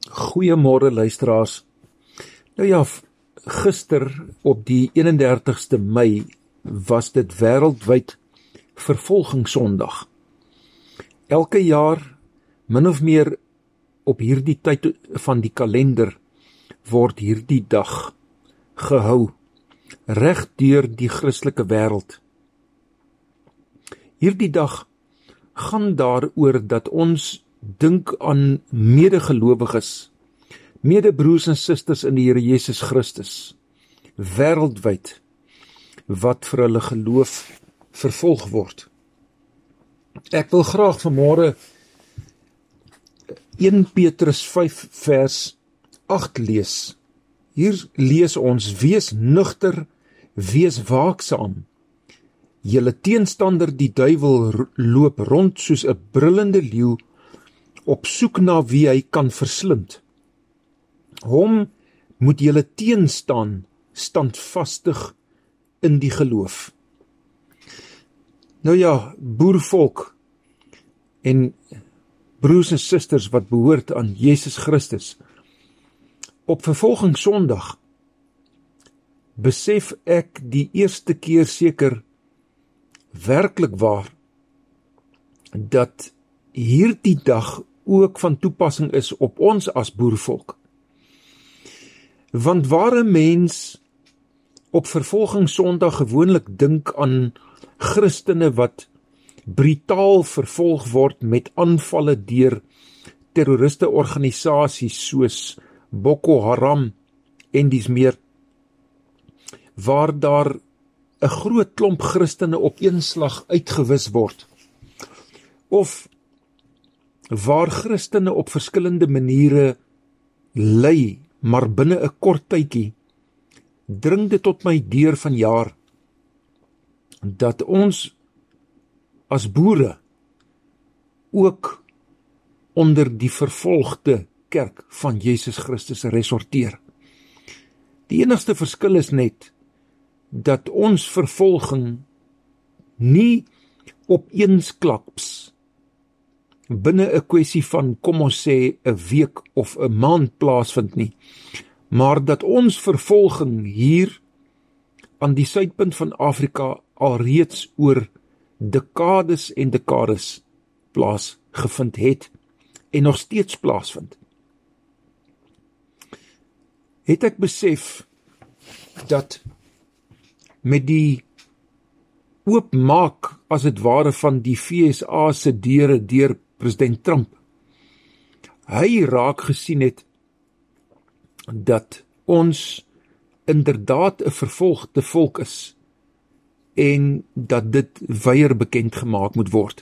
Goeiemôre luisteraars. Nou ja, gister op die 31ste Mei was dit wêreldwyd vervolgingssondag. Elke jaar, min of meer op hierdie tyd van die kalender, word hierdie dag gehou, reg deur die Christelike wêreld. Hierdie dag gaan daaroor dat ons dink aan medegelowiges, medebroers en susters in die Here Jesus Christus, wêreldwyd, wat vir hulle geloof vervolg word. Ek wil graag vanmôre 1 Petrus 5 vers 8 lees. Hier lees ons: wees nugter, wees waaksaam. Julle teenstander die duiwel loop rond soos 'n brullende leeu, op soek na wie hy kan verslind. Hom moet julle teenstaan, standvastig in die geloof. Nou ja, boervolk en broers en susters wat behoort aan Jesus Christus, op vervolgingssondag besef ek die eerste keer seker werklik waar dat hierdie dag ook van toepassing is op ons as boervolk. Want waar 'n mens op vervolgingssondag gewoonlik dink aan Christene wat brutaal vervolg word met aanvalle deur terroriste organisasies soos Boko Haram en dies meer, waar daar 'n groot klomp Christene op een slag uitgewis word, of waar Christene op verskillende maniere ly, maar binne 'n kort tydjie, dring dit tot my deur vanjaar, dat ons as boere ook onder die vervolgde kerk van Jesus Christus resorteer. Die enigste verskil is net, dat ons vervolging nie op eensklaps binne 'n kwessie van, kom ons sê, 'n week of 'n maand plaasvind nie, maar dat ons vervolging hier aan die suidpunt van Afrika alreeds oor dekades en dekades plaasgevind het en nog steeds plaasvind. Het ek besef dat met die oopmaak as dit ware van die FSA se deure deur president Trump, hy raak gesien het dat ons inderdaad 'n vervolgde volk is en dat dit weier bekend gemaak moet word.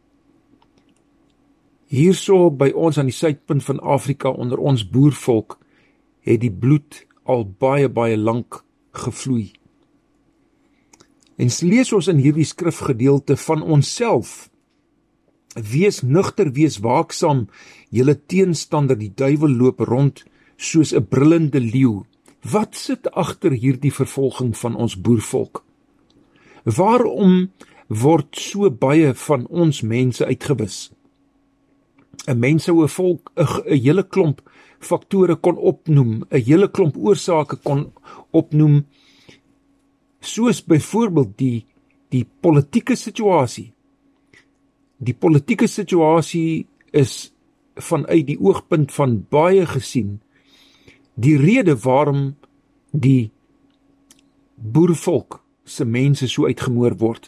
Hierso by ons aan die suidpunt van Afrika onder ons boervolk het die bloed al baie lank gevloei. En lees ons in hierdie skrifgedeelte van onsself: wees nugter, wees waaksaam, julle teenstander die duiwel loop rond soos 'n brullende leeu. Wat sit agter hierdie vervolging van ons boervolk? Waarom word so baie van ons mense uitgewis? 'n Mens sou 'n hele klomp faktore kon opnoem, 'n hele klomp oorsake kon opnoem, soos byvoorbeeld die politieke situasie. Die politieke situasie is vanuit die oogpunt van baie gesien die rede waarom die boervolk se mense so uitgemoor word.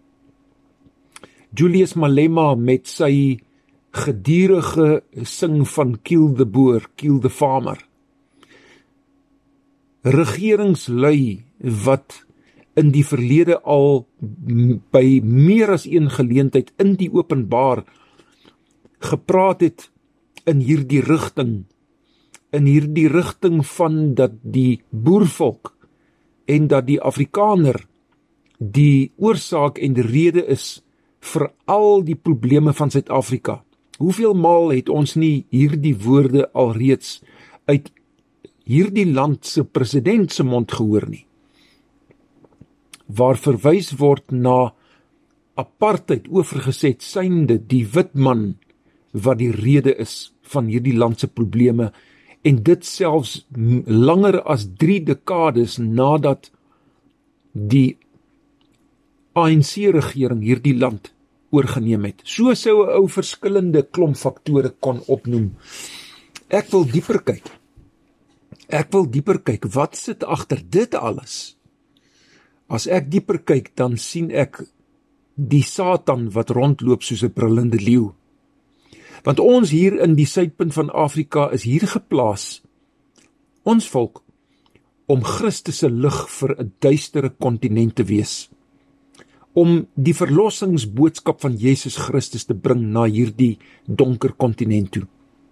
Julius Malema met sy gedurende sing van kill the boer, kill the farmer. Regeringslui wat in die verlede al by meer as een geleentheid in die openbaar gepraat het in hierdie rigting van dat die boervolk en dat die Afrikaner die oorsaak en die rede is vir al die probleme van Suid-Afrika. Hoeveel maal het ons nie hierdie woorde alreeds uit hierdie land se president se mond gehoor nie, waar verwys word na apartheid oorgeset synde die wit man wat die rede is van hierdie land se probleme, en dit selfs langer as 3 dekades nadat die ANC-regering hierdie land oorgeneem het. So sou 'n ou verskillende klomp faktore kon opnoem. Ek wil dieper kyk. Wat sit agter dit alles? As ek dieper kyk, dan sien ek die Satan wat rondloop soos 'n brullende leeu. Want ons hier in die suidpunt van Afrika is hier geplaas, ons volk, om Christus se lig vir 'n duistere kontinent te wees. Om die verlossingsboodskap van Jesus Christus te bring na hierdie donker kontinent toe.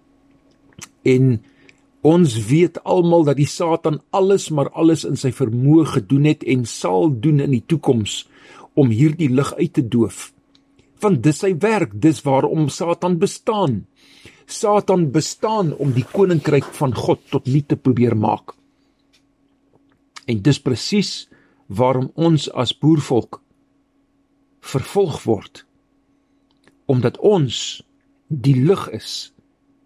En ons weet almal dat die Satan alles in sy vermoë gedoen het en sal doen in die toekoms om hierdie lig uit te doof. Want dis sy werk, dis waarom Satan bestaan. Satan bestaan om die koninkryk van God tot nul te probeer maak. En dis presies waarom ons as boervolk vervolg word, omdat ons die lig is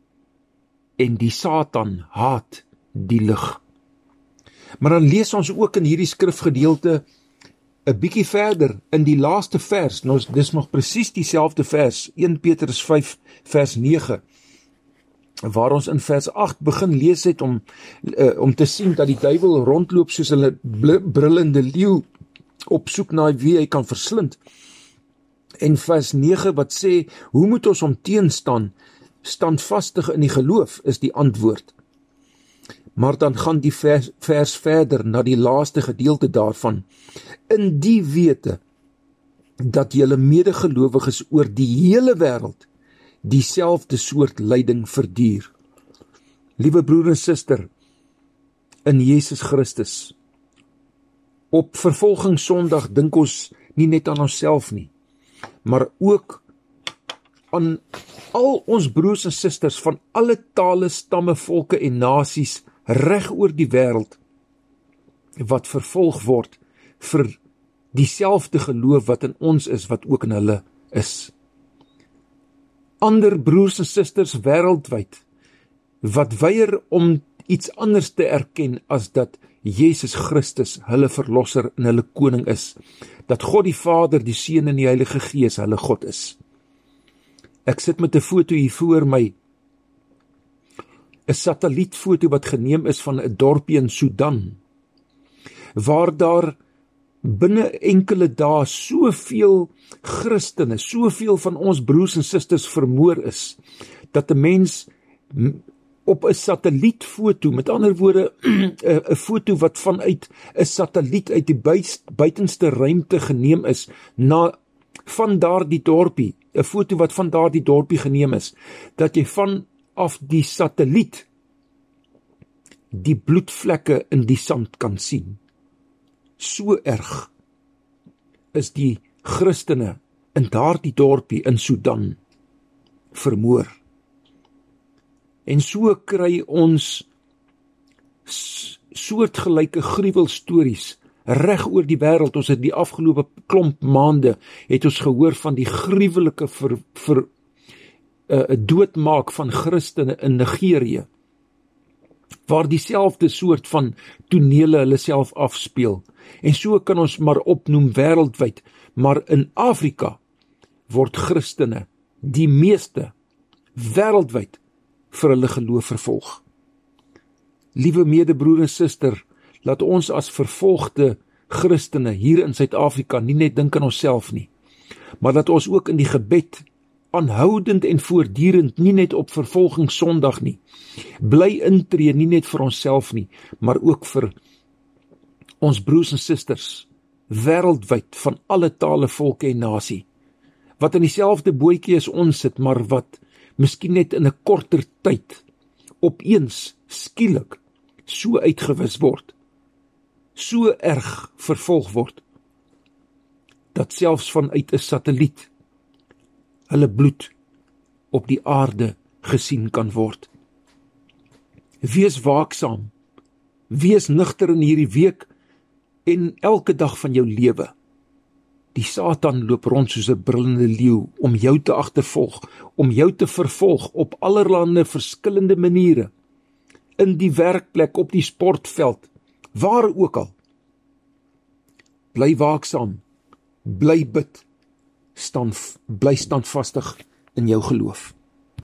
en die Satan haat die lig. Maar dan lees ons ook in hierdie skrifgedeelte 'n bietjie verder in die laaste vers, nou dis nog presies dieselfde vers, 1 Petrus 5 vers 9, waar ons in vers 8 begin lees het om te sien dat die duiwel rondloop soos 'n brullende leeu op soek na wie hy kan verslind. En vers 9 wat sê, hoe moet ons hom teenstaan? Standvastig in die geloof is die antwoord. Maar dan gaan die vers verder na die laaste gedeelte daarvan. In die wete dat julle medegelowiges oor die hele wêreld dieselfde soort lyding verduur. Liewe broer en suster in Jesus Christus, op vervolgingssondag dink ons nie net aan onsself nie, maar ook aan al ons broers en susters van alle tale, stamme, volke en nasies reg oor die wêreld wat vervolg word vir dieselfde geloof wat in ons is, wat ook in hulle is. Ander broers en susters wêreldwyd wat weier om iets anders te erken as dat Jesus Christus hulle verlosser en hulle koning is, dat God die Vader, die Seun en die Heilige Gees hulle God is. Ek sit met 'n foto hier voor my, 'n satellietfoto wat geneem is van 'n dorpie in Sudan, waar daar binne enkele dae soveel Christene, soveel van ons broers en susters vermoor is, dat 'n mens op 'n satellietfoto, met ander woorde 'n foto wat vanuit 'n satelliet uit die buitenste ruimte geneem is, van daardie dorpie, 'n foto wat van daardie dorpie geneem is, dat jy vanaf die satelliet die bloedvlekke in die sand kan sien. So erg is die Christene in daardie dorpie in Sudan vermoor. En so kry ons soortgelyke gruwelstories reg oor die wêreld. Ons het die afgelope klomp maande het ons gehoor van die gruwelike doodmaak van Christene in Nigerië, waar dieselfde soort van tonele hulle self afspeel. En so kan ons maar opnoem wêreldwyd, maar in Afrika word Christene, die meeste, wêreldwyd vir hulle geloof vervolg. Liewe medebroer en suster, laat ons as vervolgde Christene hier in Suid-Afrika nie net dink aan onsself nie, maar dat ons ook in die gebed aanhoudend en voortdurend, nie net op vervolgingssondag nie, bly intree nie net vir onsself nie, maar ook vir ons broers en susters wêreldwyd van alle tale, volke en nasie, wat in dieselfde bootjie as ons sit, maar wat miskien net in 'n korter tyd opeens skielik so uitgewis word, so erg vervolg word, dat selfs vanuit 'n satelliet hulle bloed op die aarde gesien kan word. Wees waaksaam, wees nugter in hierdie week en elke dag van jou lewe. Die Satan loop rond soos 'n brullende leeu om jou te agtervolg, om jou te vervolg op allerlei verskillende maniere. In die werkplek, op die sportveld, waar ook al. Bly waaksaam, bly bid, bly standvastig in jou geloof.